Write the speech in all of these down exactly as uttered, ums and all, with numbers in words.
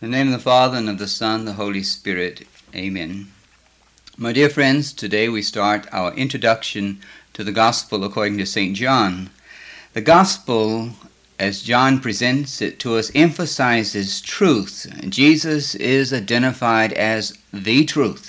In the name of the Father, and of the Son, and the Holy Spirit. Amen. My dear friends, today we start our introduction to the Gospel according to Saint John. The Gospel, as John presents it to us, emphasizes truth. Jesus is identified as the truth.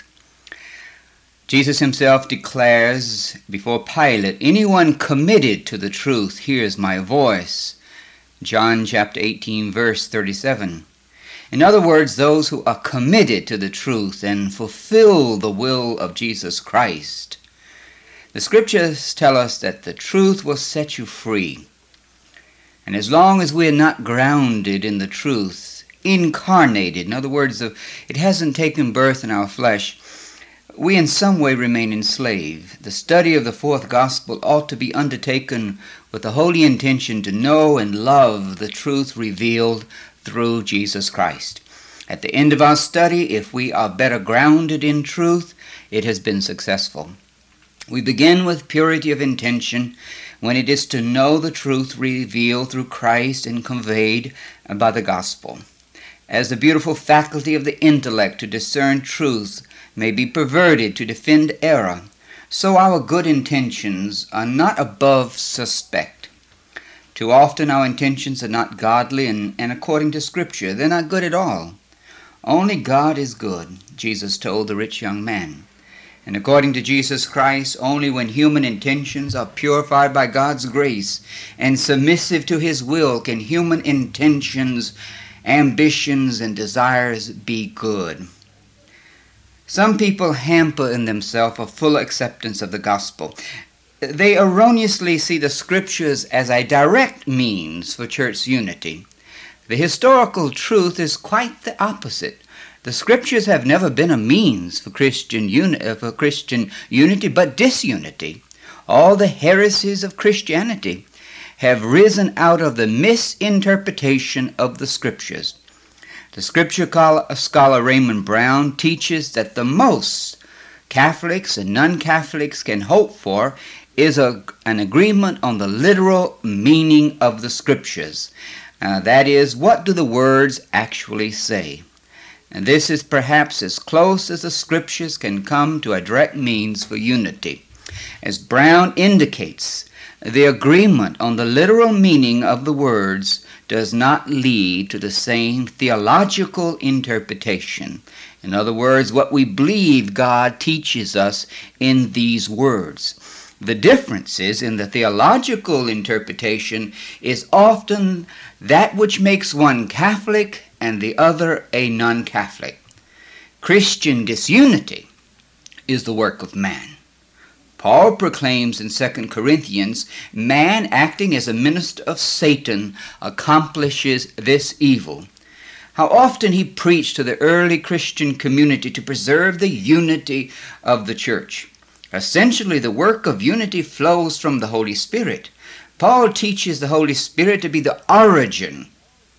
Jesus himself declares before Pilate, "Anyone committed to the truth hears my voice." John chapter eighteen, verse thirty-seven. In other words, those who are committed to the truth and fulfill the will of Jesus Christ. The scriptures tell us that the truth will set you free. And as long as we are not grounded in the truth, incarnated, in other words, it hasn't taken birth in our flesh, we in some way remain enslaved. The study of the fourth gospel ought to be undertaken with the holy intention to know and love the truth revealed through Jesus Christ. At the end of our study, if we are better grounded in truth, it has been successful. We begin with purity of intention when it is to know the truth revealed through Christ and conveyed by the gospel. As the beautiful faculty of the intellect to discern truth may be perverted to defend error, so our good intentions are not above suspect. Too often our intentions are not godly, and, and according to Scripture, they're not good at all. Only God is good, Jesus told the rich young man. And according to Jesus Christ, only when human intentions are purified by God's grace and submissive to His will can human intentions, ambitions, and desires be good. Some people hamper in themselves a full acceptance of the gospel. They erroneously see the scriptures as a direct means for church unity. The historical truth is quite the opposite. The scriptures have never been a means for Christian, uni- for Christian unity, but disunity. All the heresies of Christianity have risen out of the misinterpretation of the scriptures. The scripture scholar Raymond Brown teaches that the most Catholics and non-Catholics can hope for is a, an agreement on the literal meaning of the scriptures. Uh, that is, what do the words actually say? And this is perhaps as close as the scriptures can come to a direct means for unity. As Brown indicates, the agreement on the literal meaning of the words does not lead to the same theological interpretation. In other words, what we believe God teaches us in these words. The differences in the theological interpretation is often that which makes one Catholic and the other a non-Catholic. Christian disunity is the work of man. Paul proclaims in Second Corinthians, man acting as a minister of Satan accomplishes this evil. How often he preached to the early Christian community to preserve the unity of the church. Essentially, the work of unity flows from the Holy Spirit. Paul teaches the Holy Spirit to be the origin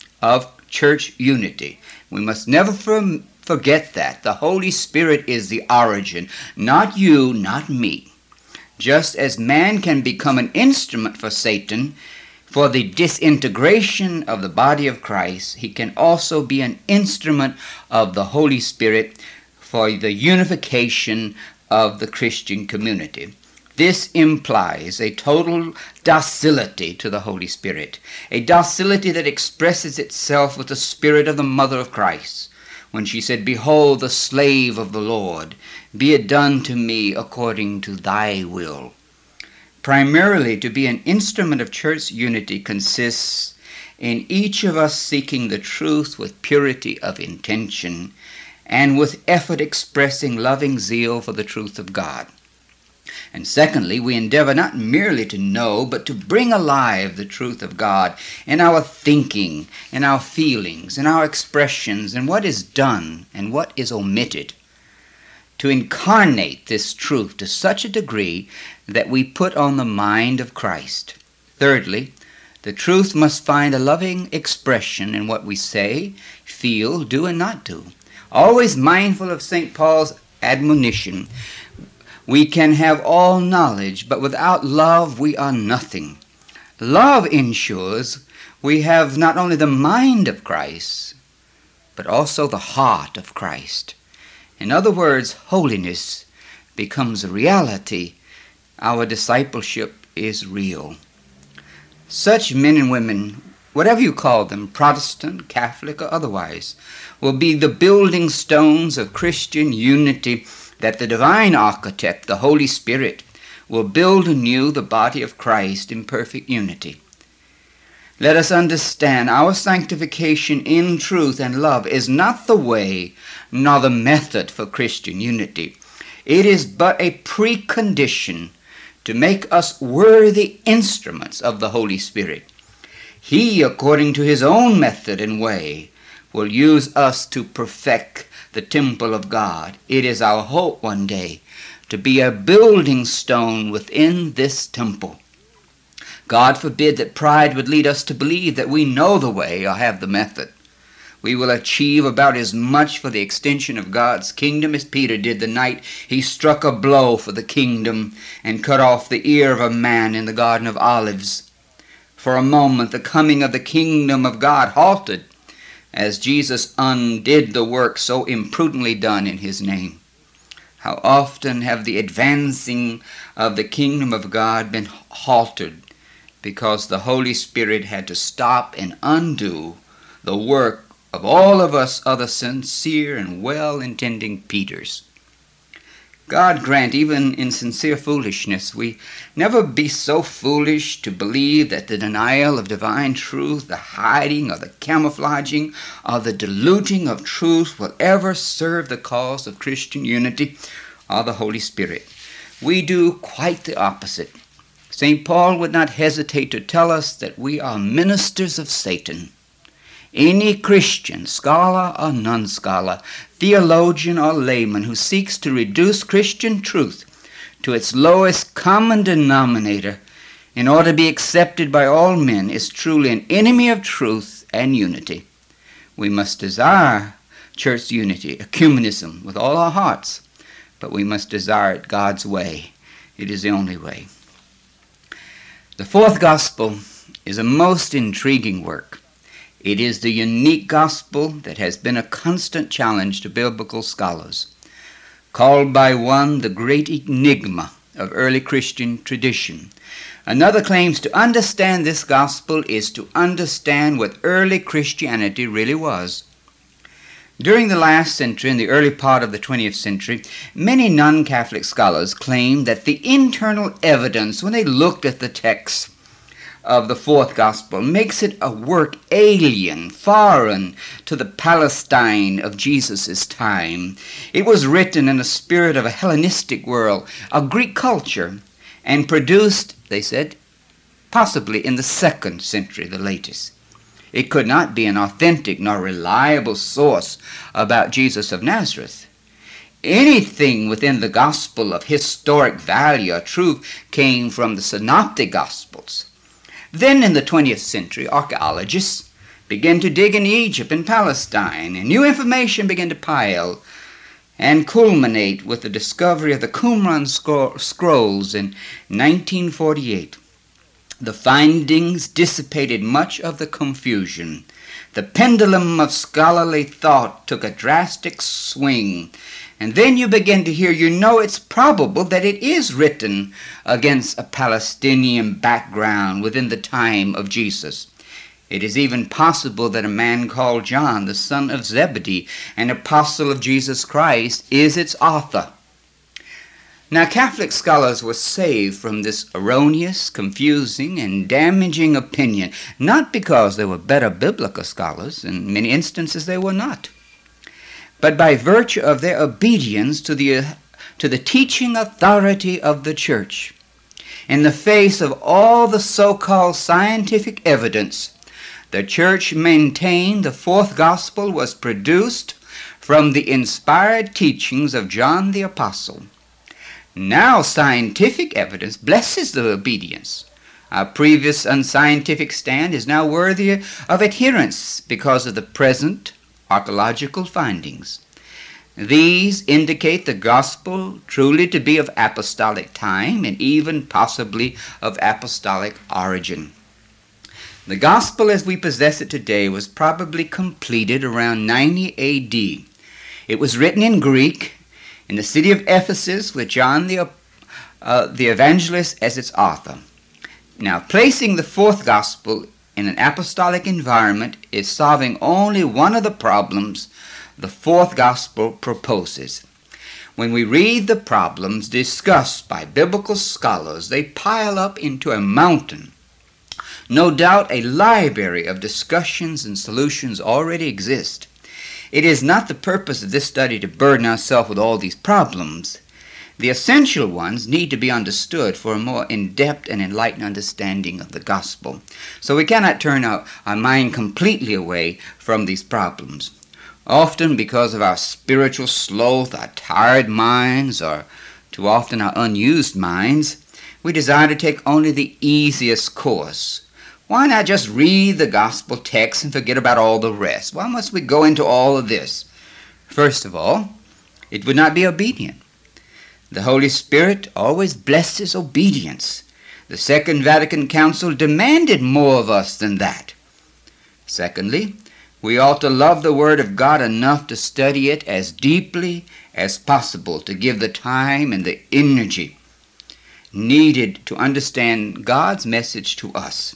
of church unity. We must never for- forget that. The Holy Spirit is the origin, not you, not me. Just as man can become an instrument for Satan for the disintegration of the body of Christ, he can also be an instrument of the Holy Spirit for the unification of the Christian community. This implies a total docility to the Holy Spirit, a docility that expresses itself with the spirit of the Mother of Christ, when she said, "Behold the slave of the Lord, be it done to me according to thy will." Primarily, to be an instrument of church unity consists in each of us seeking the truth with purity of intention and with effort expressing loving zeal for the truth of God. And secondly, we endeavor not merely to know, but to bring alive the truth of God in our thinking, in our feelings, in our expressions, in what is done and what is omitted. To incarnate this truth to such a degree that we put on the mind of Christ. Thirdly, the truth must find a loving expression in what we say, feel, do, and not do. Always mindful of Saint Paul's admonition, we can have all knowledge, but without love we are nothing. Love ensures we have not only the mind of Christ, but also the heart of Christ. In other words, holiness becomes a reality. Our discipleship is real. Such men and women, whatever you call them, Protestant, Catholic, or otherwise, will be the building stones of Christian unity that the divine architect, the Holy Spirit, will build anew the body of Christ in perfect unity. Let us understand our sanctification in truth and love is not the way nor the method for Christian unity. It is but a precondition to make us worthy instruments of the Holy Spirit. He, according to his own method and way, will use us to perfect the temple of God. It is our hope one day to be a building stone within this temple. God forbid that pride would lead us to believe that we know the way or have the method. We will achieve about as much for the extension of God's kingdom as Peter did the night he struck a blow for the kingdom and cut off the ear of a man in the Garden of Olives. For a moment the coming of the kingdom of God halted as Jesus undid the work so imprudently done in his name. How often have the advancing of the kingdom of God been halted because the Holy Spirit had to stop and undo the work of all of us other sincere and well-intending Peters. God grant, even in sincere foolishness, we never be so foolish to believe that the denial of divine truth, the hiding or the camouflaging or the diluting of truth will ever serve the cause of Christian unity or the Holy Spirit. We do quite the opposite. Saint Paul would not hesitate to tell us that we are ministers of Satan. Any Christian, scholar or non-scholar, theologian or layman who seeks to reduce Christian truth to its lowest common denominator in order to be accepted by all men is truly an enemy of truth and unity. We must desire church unity, ecumenism, with all our hearts, but we must desire it God's way. It is the only way. The fourth gospel is a most intriguing work. It is the unique gospel that has been a constant challenge to biblical scholars. Called by one the great enigma of early Christian tradition. Another claims to understand this gospel is to understand what early Christianity really was. During the last century and the early part of the twentieth century, many non-Catholic scholars claimed that the internal evidence, when they looked at the text of the fourth gospel, makes it a work alien, foreign to the Palestine of Jesus' time. It was written in the spirit of a Hellenistic world, a Greek culture, and produced, they said, possibly in the second century, the latest. It could not be an authentic nor reliable source about Jesus of Nazareth. Anything within the gospel of historic value or truth came from the synoptic gospels. Then in the twentieth century, archaeologists began to dig in Egypt and Palestine, and new information began to pile and culminate with the discovery of the Qumran scrolls in nineteen forty-eight. The findings dissipated much of the confusion. The pendulum of scholarly thought took a drastic swing. And then you begin to hear, you know, it's probable that it is written against a Palestinian background within the time of Jesus. It is even possible that a man called John, the son of Zebedee, an apostle of Jesus Christ, is its author. Now, Catholic scholars were saved from this erroneous, confusing, and damaging opinion, not because they were better biblical scholars. In many instances they were not, but by virtue of their obedience to the, uh, to the teaching authority of the church. In the face of all the so-called scientific evidence, the church maintained the fourth gospel was produced from the inspired teachings of John the Apostle. Now scientific evidence blesses the obedience. Our previous unscientific stand is now worthy of adherence because of the present archaeological findings. These indicate the gospel truly to be of apostolic time and even possibly of apostolic origin. The gospel as we possess it today was probably completed around ninety A D. It was written in Greek in the city of Ephesus with John the, uh, the evangelist as its author. Now, placing the fourth gospel in an apostolic environment is solving only one of the problems the fourth gospel proposes. When we read the problems discussed by biblical scholars, they pile up into a mountain. No doubt a library of discussions and solutions already exist. It is not the purpose of this study to burden ourselves with all these problems. The essential ones need to be understood for a more in-depth and enlightened understanding of the gospel. So we cannot turn our, our mind completely away from these problems. Often because of our spiritual sloth, our tired minds, or too often our unused minds, we desire to take only the easiest course. Why not just read the gospel text and forget about all the rest? Why must we go into all of this? First of all, it would not be obedient. The Holy Spirit always blesses obedience. The Second Vatican Council demanded more of us than that. Secondly, we ought to love the Word of God enough to study it as deeply as possible, to give the time and the energy needed to understand God's message to us.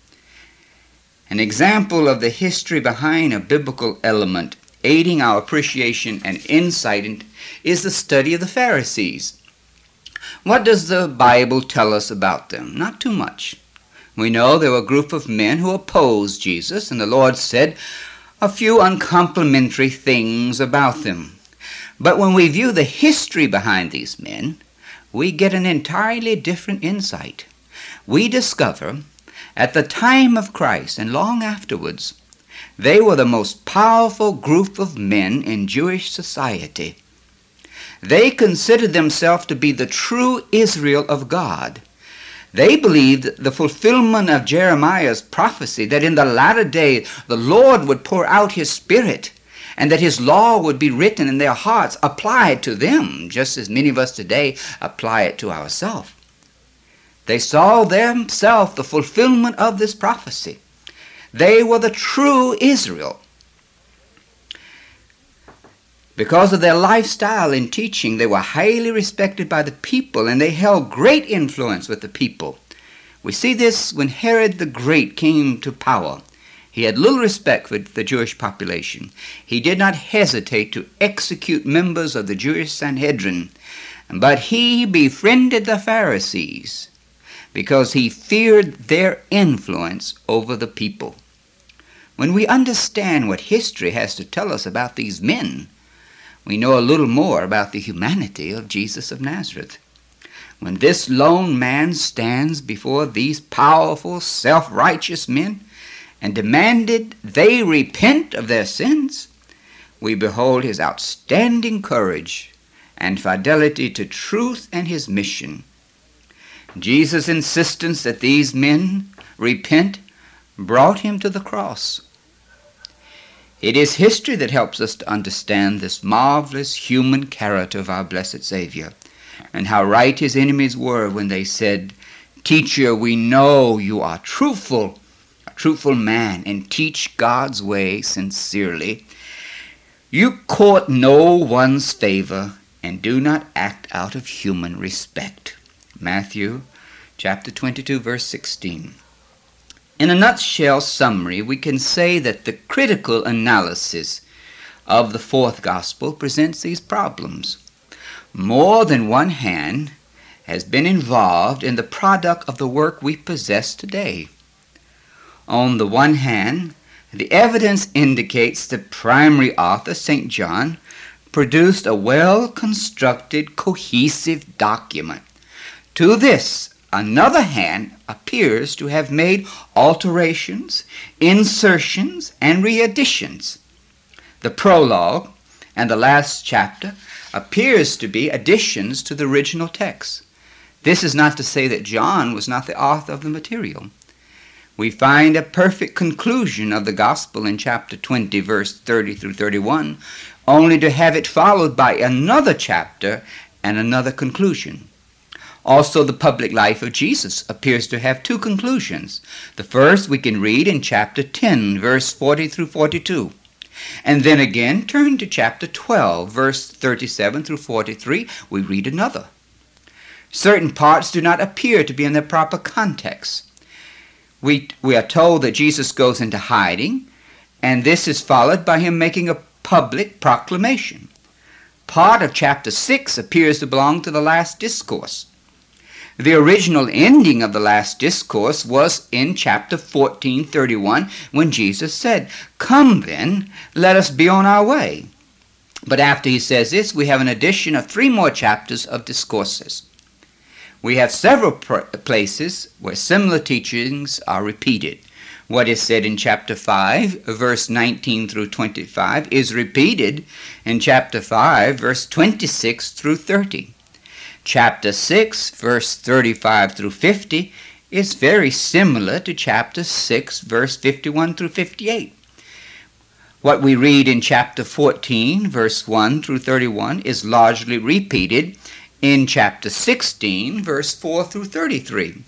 An example of the history behind a biblical element aiding our appreciation and insight is the study of the Pharisees. What does the Bible tell us about them? Not too much. We know they were a group of men who opposed Jesus, and the Lord said a few uncomplimentary things about them. But when we view the history behind these men, we get an entirely different insight. We discover at the time of Christ and long afterwards, they were the most powerful group of men in Jewish society. They considered themselves to be the true Israel of God. They believed the fulfillment of Jeremiah's prophecy that in the latter day the Lord would pour out his Spirit and that his law would be written in their hearts, applied to them, just as many of us today apply it to ourselves. They saw themselves the fulfillment of this prophecy. They were the true Israel. Because of their lifestyle and teaching, they were highly respected by the people, and they held great influence with the people. We see this when Herod the Great came to power. He had little respect for the Jewish population. He did not hesitate to execute members of the Jewish Sanhedrin, but he befriended the Pharisees because he feared their influence over the people. When we understand what history has to tell us about these men, we know a little more about the humanity of Jesus of Nazareth. When this lone man stands before these powerful, self-righteous men and demanded they repent of their sins, we behold his outstanding courage and fidelity to truth and his mission. Jesus' insistence that these men repent brought him to the cross. It is history that helps us to understand this marvelous human character of our blessed Savior, and how right his enemies were when they said, "Teacher, we know you are truthful, a truthful man, and teach God's way sincerely. You court no one's favor and do not act out of human respect." Matthew chapter twenty-two, verse sixteen. In a nutshell summary, we can say that the critical analysis of the fourth gospel presents these problems. More than one hand has been involved in the product of the work we possess today. On the one hand, the evidence indicates the primary author, Saint John, produced a well-constructed, cohesive document. To this, another hand appears to have made alterations, insertions, and readditions. The prologue and the last chapter appears to be additions to the original text. This is not to say that John was not the author of the material. We find a perfect conclusion of the gospel in chapter twenty, verse thirty through thirty-one, only to have it followed by another chapter and another conclusion. Also, the public life of Jesus appears to have two conclusions. The first we can read in chapter ten, verse forty through forty-two. And then again, turn to chapter twelve, verse thirty-seven through forty-three, we read another. Certain parts do not appear to be in their proper context. We, we are told that Jesus goes into hiding, and this is followed by him making a public proclamation. Part of chapter six appears to belong to the last discourse. The original ending of the last discourse was in chapter fourteen thirty-one, when Jesus said, "Come then, let us be on our way." But after he says this, we have an addition of three more chapters of discourses. We have several places where similar teachings are repeated. What is said in chapter five, verse nineteen through twenty-five, is repeated in chapter five, verse twenty-six through thirty. Chapter six, verse thirty-five through fifty, is very similar to chapter six, verse fifty-one through fifty-eight. What we read in chapter fourteen, verse one through thirty-one, is largely repeated in chapter sixteen, verse four through thirty-three.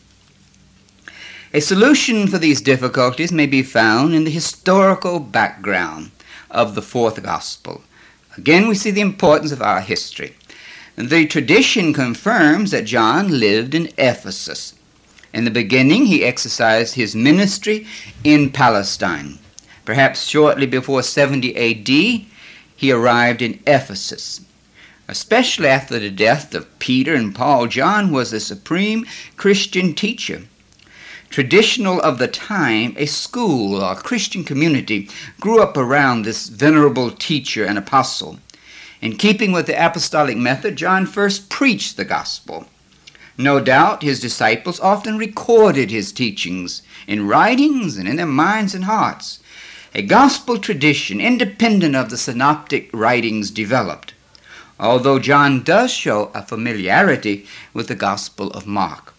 A solution for these difficulties may be found in the historical background of the fourth gospel. Again, we see the importance of our history. The tradition confirms that John lived in Ephesus. In the beginning, he exercised his ministry in Palestine. Perhaps shortly before seventy A D, he arrived in Ephesus. Especially after the death of Peter and Paul, John was a supreme Christian teacher. Traditional of the time, a school or Christian community grew up around this venerable teacher and apostle. In keeping with the apostolic method, John first preached the gospel. No doubt his disciples often recorded his teachings in writings and in their minds and hearts. A gospel tradition independent of the synoptic writings developed, although John does show a familiarity with the Gospel of Mark.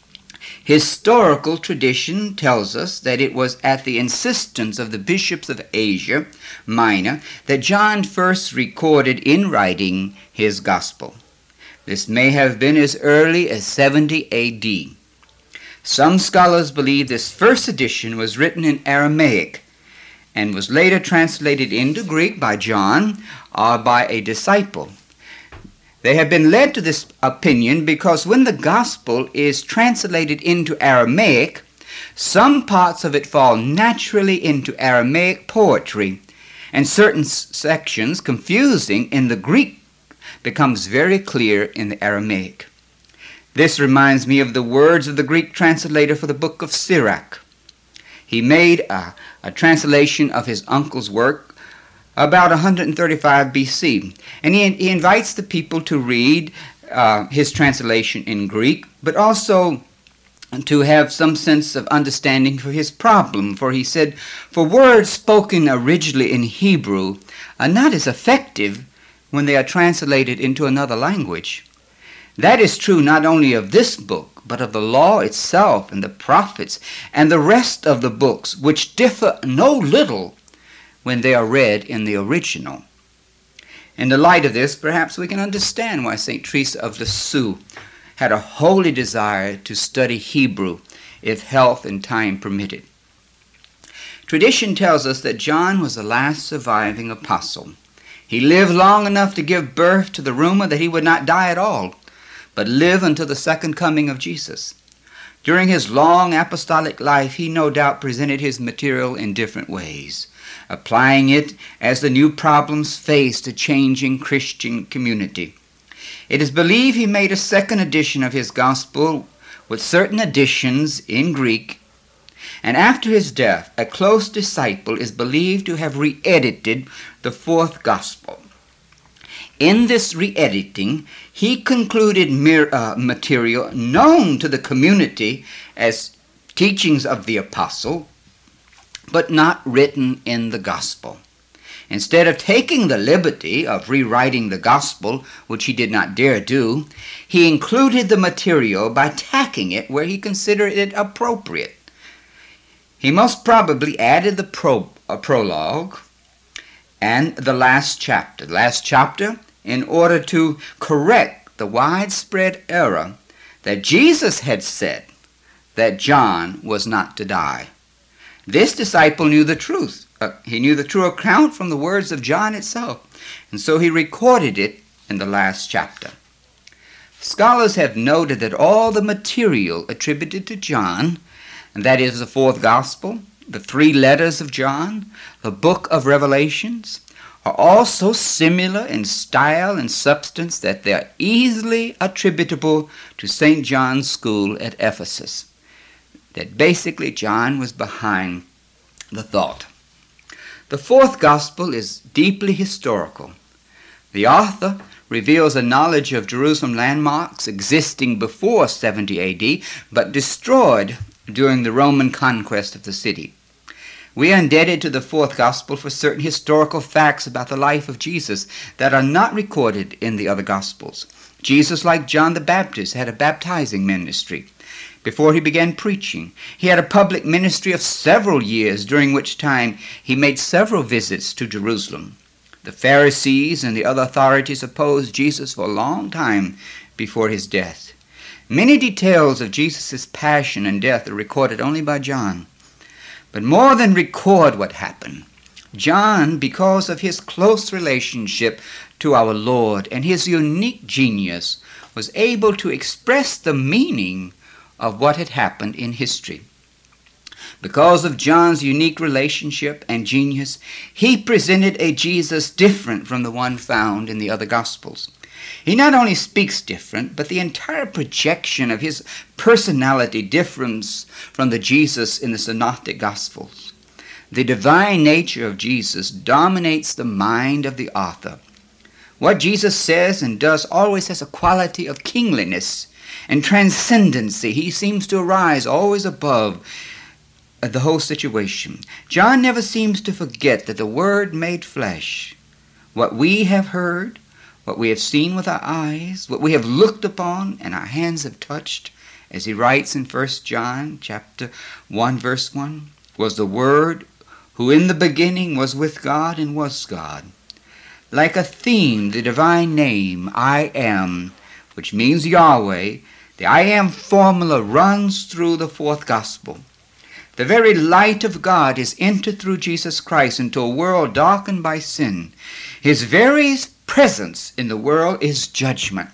Historical tradition tells us that it was at the insistence of the bishops of Asia Minor that John first recorded in writing his gospel. This may have been as early as seventy A D. Some scholars believe this first edition was written in Aramaic and was later translated into Greek by John or by a disciple. They have been led to this opinion because when the gospel is translated into Aramaic, some parts of it fall naturally into Aramaic poetry, and certain sections confusing in the Greek becomes very clear in the Aramaic. This reminds me of the words of the Greek translator for the book of Sirach. He made a, a translation of his uncle's work about one hundred thirty-five B C, and he, he invites the people to read uh, his translation in Greek, but also to have some sense of understanding for his problem. For he said, for words spoken originally in Hebrew are not as effective when they are translated into another language. That is true not only of this book, but of the law itself and the prophets and the rest of the books, which differ no little when they are read in the original. In the light of this, perhaps we can understand why Saint Teresa of Lisieux had a holy desire to study Hebrew if health and time permitted. Tradition tells us that John was the last surviving apostle. He lived long enough to give birth to the rumor that he would not die at all, but live until the second coming of Jesus. During his long apostolic life, he no doubt presented his material in different ways, applying it as the new problems faced a changing Christian community. It is believed he made a second edition of his gospel with certain additions in Greek, and after his death, a close disciple is believed to have re-edited the fourth gospel. In this re-editing, he concluded mir- uh, material known to the community as teachings of the apostle, but not written in the gospel. Instead of taking the liberty of rewriting the gospel, which he did not dare do, he included the material by tacking it where he considered it appropriate. He most probably added the pro- uh, prologue and the last chapter. The last chapter in order to correct the widespread error that Jesus had said that John was not to die. This disciple knew the truth. Uh, he knew the true account from the words of John itself, and so he recorded it in the last chapter. Scholars have noted that all the material attributed to John, and that is the fourth gospel, the three letters of John, the book of Revelations, are all so similar in style and substance that they are easily attributable to Saint John's school at Ephesus. That basically John was behind the thought. The fourth gospel is deeply historical. The author reveals a knowledge of Jerusalem landmarks existing before seventy A D, but destroyed during the Roman conquest of the city. We are indebted to the fourth gospel for certain historical facts about the life of Jesus that are not recorded in the other gospels. Jesus, like John the Baptist, had a baptizing ministry. Before he began preaching, he had a public ministry of several years, during which time he made several visits to Jerusalem. The Pharisees and the other authorities opposed Jesus for a long time before his death. Many details of Jesus' passion and death are recorded only by John. But more than record what happened, John, because of his close relationship to our Lord and his unique genius, was able to express the meaning of what had happened in history. Because of John's unique relationship and genius, he presented a Jesus different from the one found in the other Gospels. He not only speaks different, but the entire projection of his personality differs from the Jesus in the Synoptic Gospels. The divine nature of Jesus dominates the mind of the author. What Jesus says and does always has a quality of kingliness and transcendency. He seems to arise always above the whole situation. John never seems to forget that the Word made flesh, what we have heard, what we have seen with our eyes, what we have looked upon and our hands have touched, as he writes in First John chapter one, verse one, was the Word who in the beginning was with God and was God. Like a theme, the divine name, I am, which means Yahweh, the I am formula runs through the fourth gospel. The very light of God is entered through Jesus Christ into a world darkened by sin. His very presence in the world is judgment.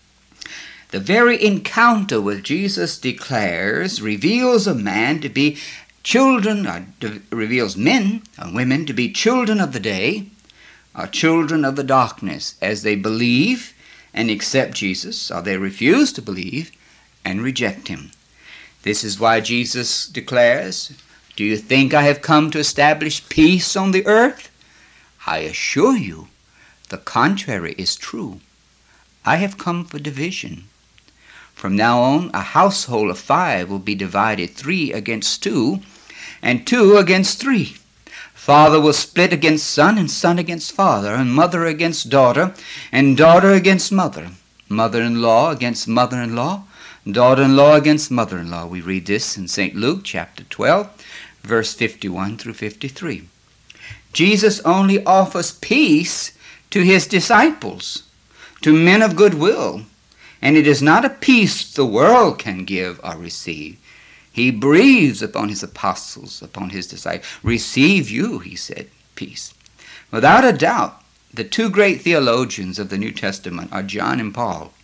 The very encounter with Jesus declares, reveals a man to be children, or reveals men and women to be children of the day, or children of the darkness, as they believe and accept Jesus, or they refuse to believe and reject him. This is why Jesus declares, do you think I have come to establish peace on the earth? I assure you, the contrary is true. I have come for division. From now on, a household of five will be divided three against two, and two against three. Father will split against son, and son against father, and mother against daughter, and daughter against mother, mother-in-law against mother-in-law, daughter-in-law against mother-in-law. We read this in Saint Luke chapter twelve, verse fifty-one through fifty-three. Jesus only offers peace to his disciples, to men of good will, and it is not a peace the world can give or receive. He breathes upon his apostles, upon his disciples. Receive you, he said, peace. Without a doubt, the two great theologians of the New Testament are John and Paul.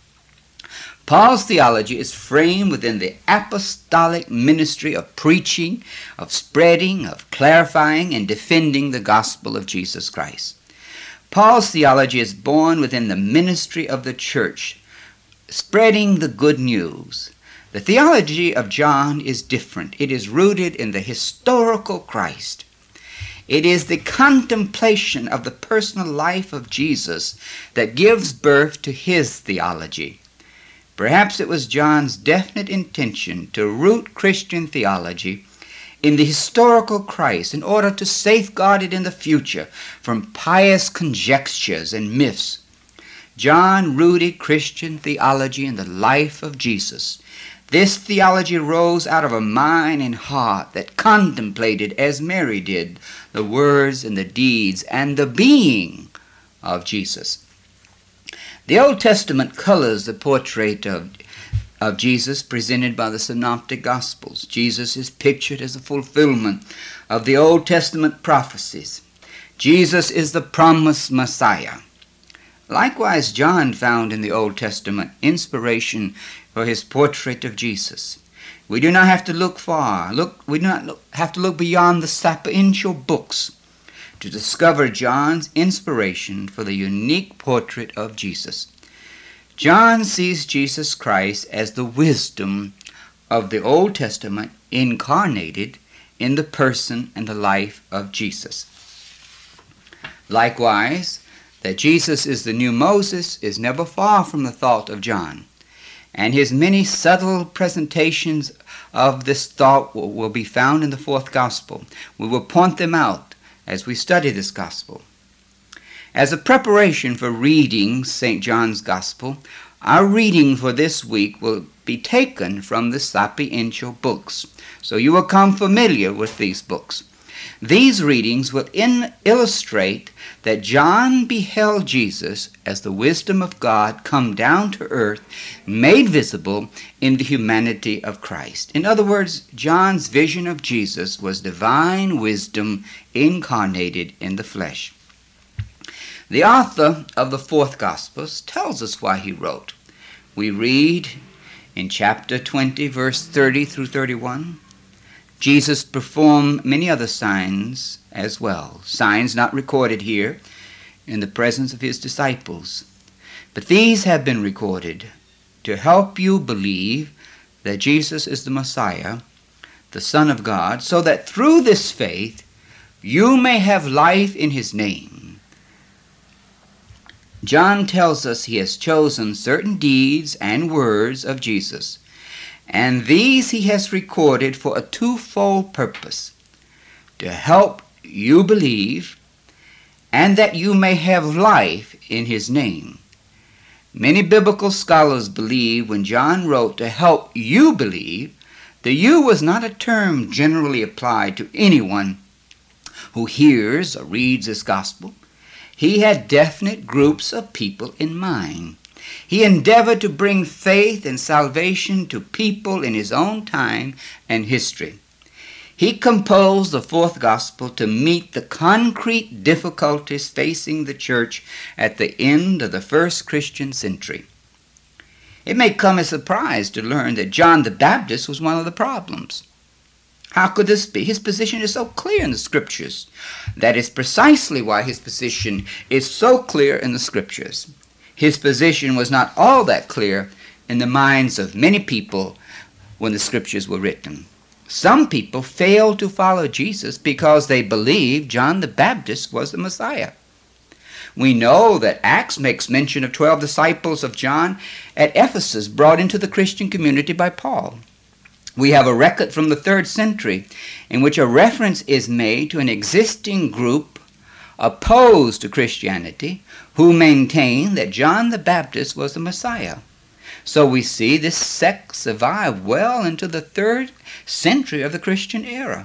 Paul's theology is framed within the apostolic ministry of preaching, of spreading, of clarifying, and defending the gospel of Jesus Christ. Paul's theology is born within the ministry of the church, spreading the good news. The theology of John is different. It is rooted in the historical Christ. It is the contemplation of the personal life of Jesus that gives birth to his theology. Perhaps it was John's definite intention to root Christian theology in the historical Christ in order to safeguard it in the future from pious conjectures and myths. John rooted Christian theology in the life of Jesus. This theology rose out of a mind and heart that contemplated, as Mary did, the words and the deeds and the being of Jesus. The Old Testament colors the portrait of of Jesus presented by the Synoptic Gospels. Jesus is pictured as a fulfillment of the Old Testament prophecies. Jesus is the promised Messiah. Likewise, John found in the Old Testament inspiration for his portrait of Jesus. We do not have to look far. Look, we do not look, have to look beyond the Sapiential books to discover John's inspiration for the unique portrait of Jesus. John sees Jesus Christ as the wisdom of the Old Testament incarnated in the person and the life of Jesus. Likewise, that Jesus is the new Moses is never far from the thought of John, and his many subtle presentations of this thought will, will be found in the fourth gospel. We will point them out as we study this gospel. As a preparation for reading Saint John's Gospel, our reading for this week will be taken from the Sapiential books, so you will become familiar with these books. These readings will in illustrate that John beheld Jesus as the wisdom of God come down to earth, made visible in the humanity of Christ. In other words, John's vision of Jesus was divine wisdom incarnated in the flesh. The author of the fourth Gospel tells us why he wrote. We read in chapter twenty, verse thirty through thirty-one, Jesus performed many other signs as well, signs not recorded here in the presence of his disciples. But these have been recorded to help you believe that Jesus is the Messiah, the Son of God, so that through this faith you may have life in his name. John tells us he has chosen certain deeds and words of Jesus, and these he has recorded for a twofold purpose: to help you believe, and that you may have life in his name. Many biblical scholars believe when John wrote to help you believe, the you was not a term generally applied to anyone who hears or reads this gospel. He had definite groups of people in mind. He endeavored to bring faith and salvation to people in his own time and history. He composed the fourth gospel to meet the concrete difficulties facing the church at the end of the first Christian century. It may come as a surprise to learn that John the Baptist was one of the problems. How could this be? His position is so clear in the Scriptures. That is precisely why his position is so clear in the Scriptures. His position was not all that clear in the minds of many people when the Scriptures were written. Some people failed to follow Jesus because they believed John the Baptist was the Messiah. We know that Acts makes mention of twelve disciples of John at Ephesus brought into the Christian community by Paul. We have a record from the third century in which a reference is made to an existing group opposed to Christianity who maintained that John the Baptist was the Messiah. So we see this sect survive well into the third century of the Christian era.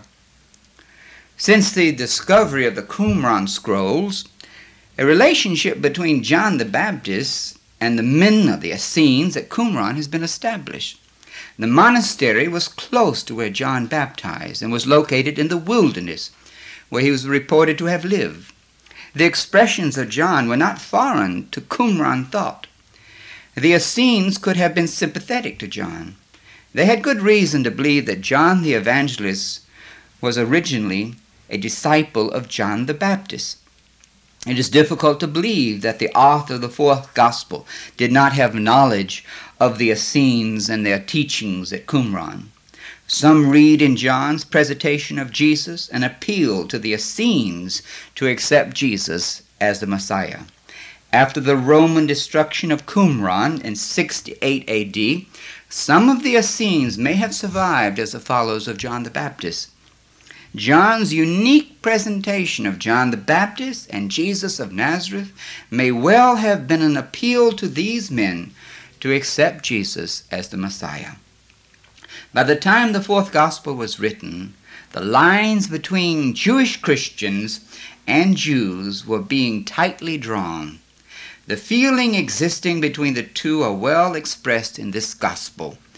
Since the discovery of the Qumran scrolls, a relationship between John the Baptist and the men of the Essenes at Qumran has been established. The monastery was close to where John baptized and was located in the wilderness where he was reported to have lived. The expressions of John were not foreign to Qumran thought. The Essenes could have been sympathetic to John. They had good reason to believe that John the Evangelist was originally a disciple of John the Baptist. It is difficult to believe that the author of the fourth gospel did not have knowledge of the Essenes and their teachings at Qumran. Some read in John's presentation of Jesus an appeal to the Essenes to accept Jesus as the Messiah. After the Roman destruction of Qumran in sixty-eight A D, some of the Essenes may have survived as the followers of John the Baptist. John's unique presentation of John the Baptist and Jesus of Nazareth may well have been an appeal to these men to accept Jesus as the Messiah. By the time the fourth gospel was written, the lines between Jewish Christians and Jews were being tightly drawn. The feeling existing between the two are well expressed in this gospel.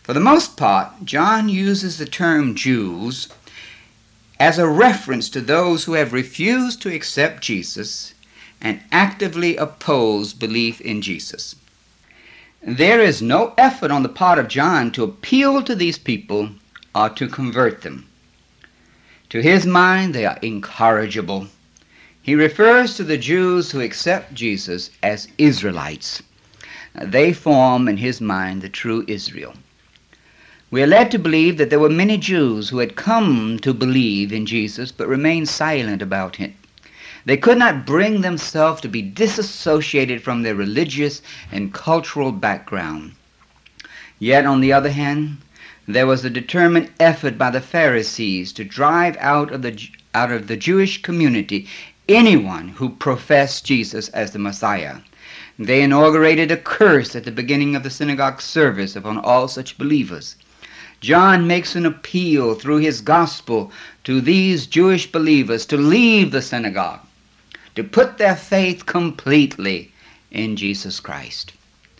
For the most part, John uses the term Jews as a reference to those who have refused to accept Jesus and actively oppose belief in Jesus. There is no effort on the part of John to appeal to these people or to convert them. To his mind, they are incorrigible. He refers to the Jews who accept Jesus as Israelites. They form, in his mind, the true Israel. We are led to believe that there were many Jews who had come to believe in Jesus but remained silent about it. They could not bring themselves to be disassociated from their religious and cultural background. Yet, on the other hand, there was a determined effort by the Pharisees to drive out of the, out of the Jewish community anyone who professed Jesus as the Messiah. They inaugurated a curse at the beginning of the synagogue service upon all such believers. John makes an appeal through his gospel to these Jewish believers to leave the synagogue, to put their faith completely in Jesus Christ.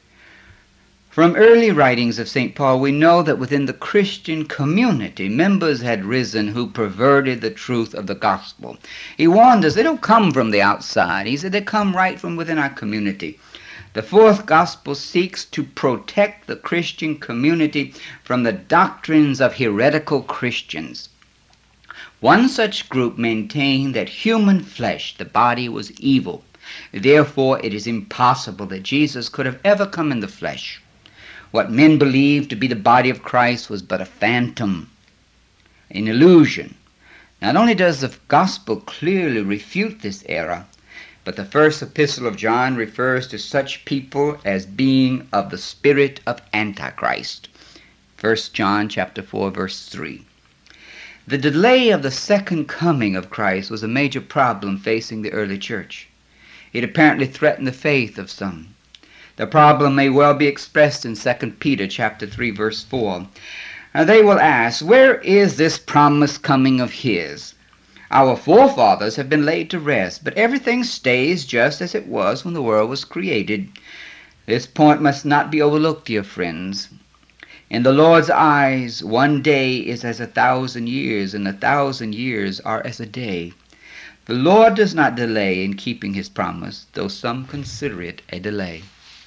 From early writings of Saint Paul, we know that within the Christian community, members had risen who perverted the truth of the gospel. He warned us they don't come from the outside. He said they come right from within our community. The fourth gospel seeks to protect the Christian community from the doctrines of heretical Christians. One such group maintained that human flesh, the body, was evil. Therefore, it is impossible that Jesus could have ever come in the flesh. What men believed to be the body of Christ was but a phantom, an illusion. Not only does the gospel clearly refute this error, but the first epistle of John refers to such people as being of the spirit of Antichrist. First John chapter four, verse three. The delay of the second coming of Christ was a major problem facing the early church. It apparently threatened the faith of some. The problem may well be expressed in Second Peter chapter three, verse four. Now they will ask, where is this promised coming of his? Our forefathers have been laid to rest, but everything stays just as it was when the world was created. This point must not be overlooked, dear friends. In the Lord's eyes, one day is as a thousand years, and a thousand years are as a day. The Lord does not delay in keeping his promise, though some consider it a delay.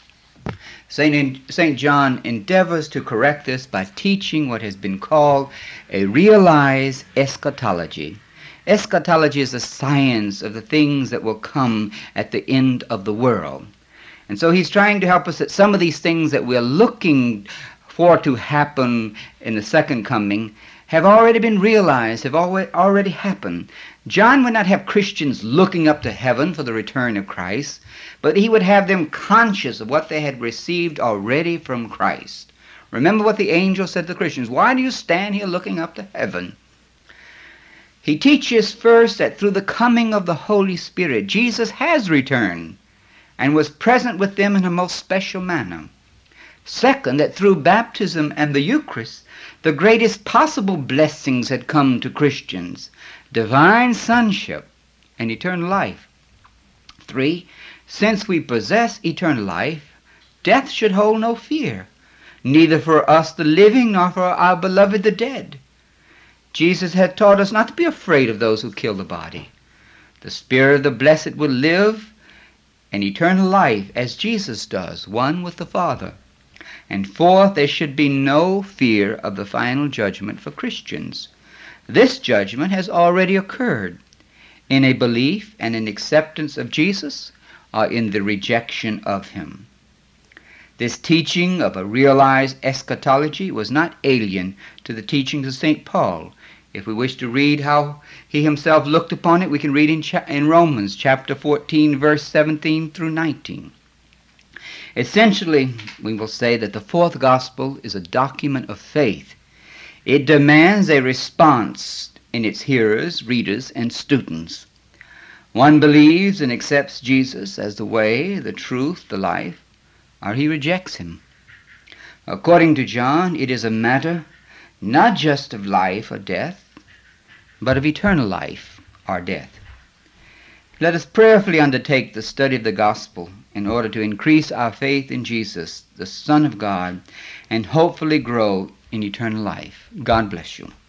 Saint John endeavors to correct this by teaching what has been called a realized eschatology. Eschatology is the science of the things that will come at the end of the world. And so he's trying to help us that some of these things that we're looking for to happen in the second coming have already been realized, have already happened. John would not have Christians looking up to heaven for the return of Christ, but he would have them conscious of what they had received already from Christ. Remember what the angel said to the Christians, why do you stand here looking up to heaven? He teaches first that through the coming of the Holy Spirit, Jesus has returned and was present with them in a most special manner. Second, that through baptism and the Eucharist, the greatest possible blessings had come to Christians, divine sonship and eternal life. Three, since we possess eternal life, death should hold no fear, neither for us the living nor for our beloved the dead. Jesus had taught us not to be afraid of those who kill the body. The spirit of the blessed will live an eternal life as Jesus does, one with the Father. And fourth, there should be no fear of the final judgment for Christians. This judgment has already occurred in a belief and an acceptance of Jesus or in the rejection of him. This teaching of a realized eschatology was not alien to the teachings of Saint Paul. If we wish to read how he himself looked upon it, we can read in, cha- in Romans chapter fourteen, verse seventeen through nineteen. Essentially, we will say that the fourth gospel is a document of faith. It demands a response in its hearers, readers, and students. One believes and accepts Jesus as the way, the truth, the life, or he rejects him. According to John, it is a matter not just of life or death, but of eternal life or death. Let us prayerfully undertake the study of the gospel in order to increase our faith in Jesus, the Son of God, and hopefully grow in eternal life. God bless you.